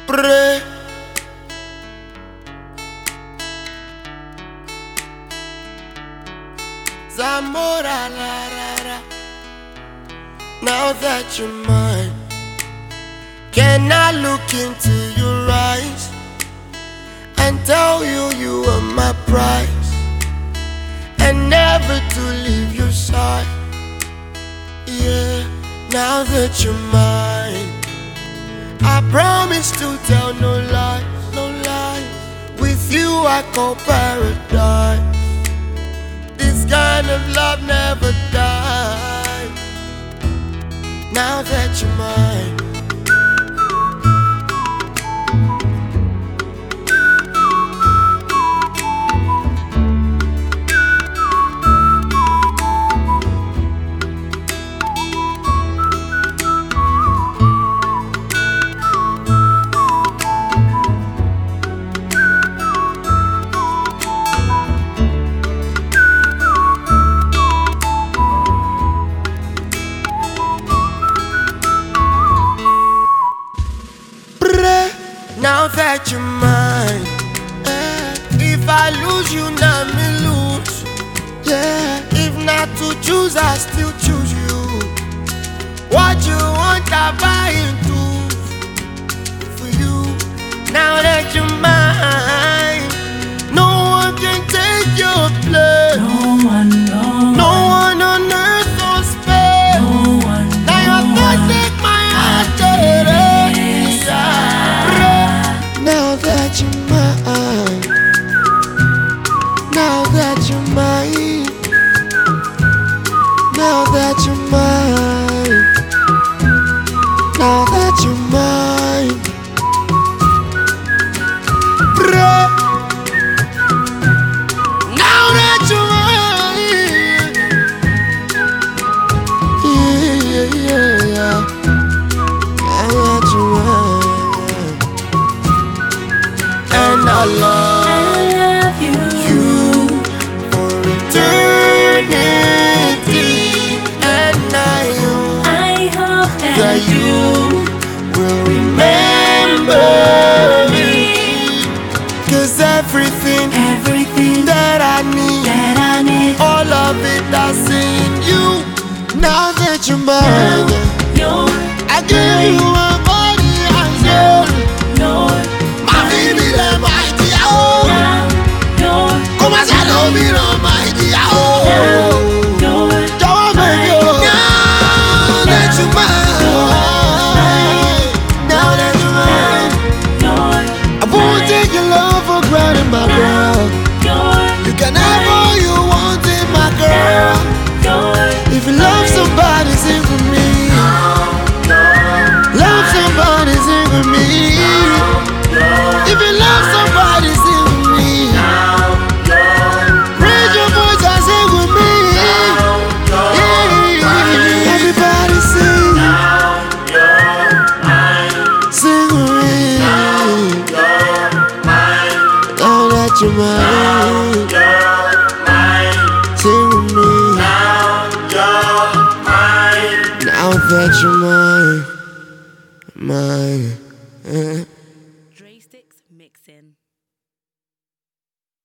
Pray. Zamora la la la. Now that you're mine, can I look into your eyes and tell you you are my prize, and never to leave your side? Yeah, now that you're mine, I promise to tell no lies, no lies. With you I call paradise. This kind of love never dies. Now that you're mine, now that you're mine, if I lose you, now me lose. Yeah, if not to choose, I still choose you. What you want, I buy into for you. Now that you're mine, no one can take your place. No one on earth or space. Now your thoughts take my heart to erase. Now that you're mine, now that you're mine, now that you're mine, now that you're mine, pray. Now that you're mine, yeah, yeah, yeah. Now that you're mine. And I love you for eternity, and I hope that you will remember me. 'Cause everything that I need, all of it that's in you. Now that you're mine, I give you my body and soul. My girl, you can have all you want in my girl. If you love somebody, sing for me. Love somebody, sing for me. If you love somebody, sing for me. Raise your voice and sing with me. Yeah. Everybody sing. Sing with me. Now that you're mine, sing with me. Now that you're mine, mine.